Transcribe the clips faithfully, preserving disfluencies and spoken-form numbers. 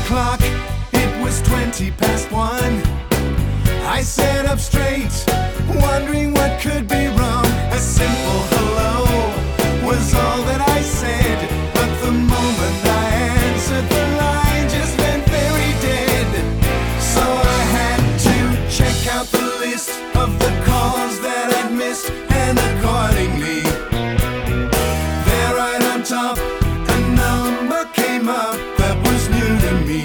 clock, it was twenty past one. I sat up straight, wondering what could be wrong. A simple hello was all that I said, but the moment I answered, the line just went very dead. So I had to check out the list of the calls that I'd missed, and accordingly, there right on top, a number came up that was new to me.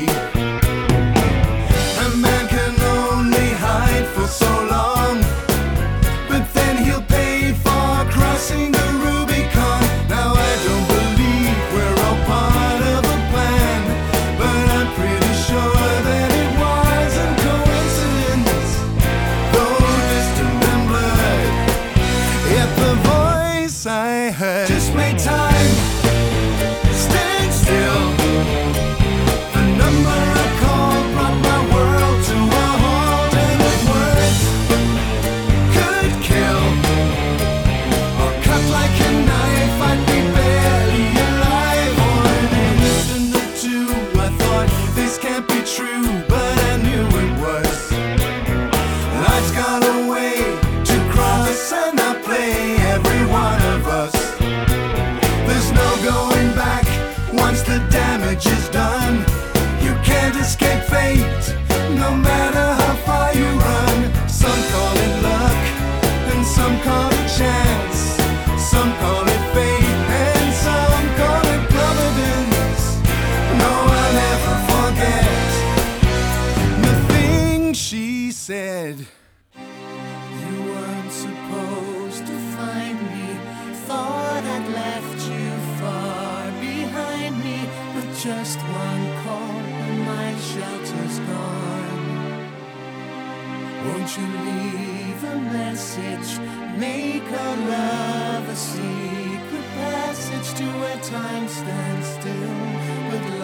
A man can only hide for so long, but then he'll pay for crossing the Rubicon. Now I don't believe we're all part of a plan, but I'm pretty sure that it wasn't coincidence, though distant and blurred. Yet the voice I heard just made time stand still. The number I called brought my world to a halt, and if words could kill or cut like a knife, I'd be barely alive. For an instant or two I thought this can't be true, but I knew it was. Life's got a way to cross and I play every one of us. There's no going back once the damage is done. You can't escape fate, no matter how far you run. Some call it luck, and some call it chance. Some call it fate, and some call it providence. No, I'll never forget the thing she said. You weren't supposed to find me. Thought I'd left you far behind me. With just one call and my shelter's gone. Won't you leave a message? Make our love a secret passage to where time stands still with love.